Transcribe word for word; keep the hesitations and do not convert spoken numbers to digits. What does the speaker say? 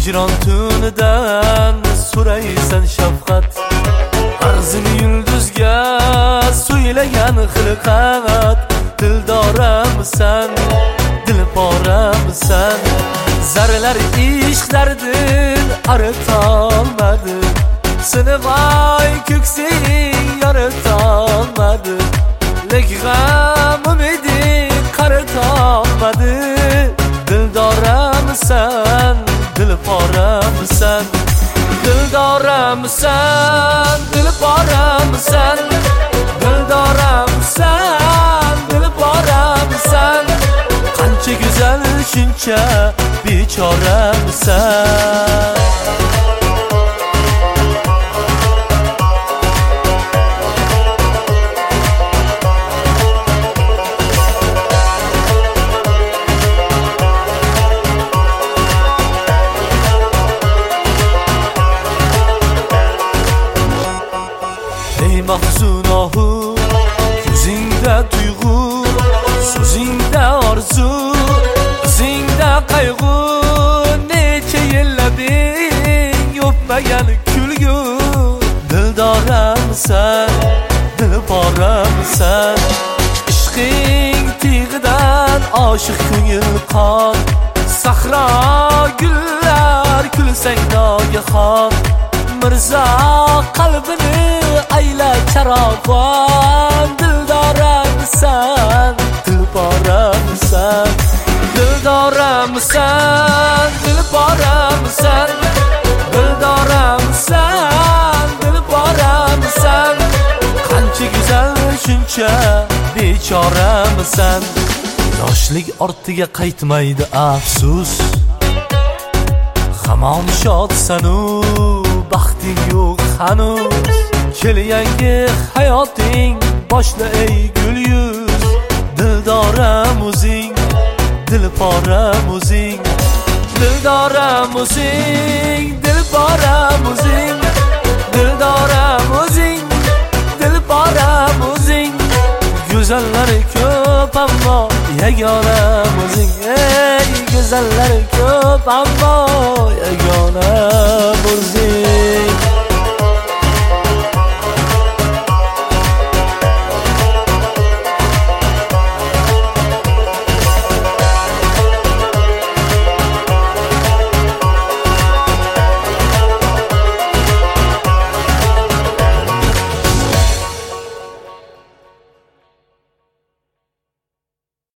hicron tunidan so'raysan shafqat, arzini yulduzga so'ylagan xilqat. Dildoramsan, dilporamsan, zarlar ishq dardin aritolmadi, seni voy ko'ksing yoritolmadi, lek g'am umiding qaritolmadi. Dildoramsan, dilporamsan, dildoramsan, dilporamsan, dildoramsan, dilporamsan, qancha go'zal shuncha bechoramsan. Ey mahzunohu, ko'zingda tuyg'u, so'zingda orzu, izingda qayg'u, necha yillading o'pmagan kulgu. Dildoramsan, dilporamsan, ishqing tig'idan oshiq ko'ngil qon, sahro gullar kulsang nogahon, mirzo qalbini ayla charog'on. Dildoramsan, dilporamsan, dildoramsan, dilporamsan, dildoramsan, dilporamsan, qancha go'zal shuncha bechoramsan. Yoshlik ortiga qaytmaydi afsus, hamon shodsanu baxting yo'q hanuz. Kel yangi hayoting boshla ey gul yuz, dildoram o'zing, dilporam o'zing, dildoram o'zing, dilporam o'zing, dildoram o'zing, dilporam o'zing. Go'zallari ko'p ammo yagonam o'zing, ey go'zallari ko'p ammo yagonam o'zing.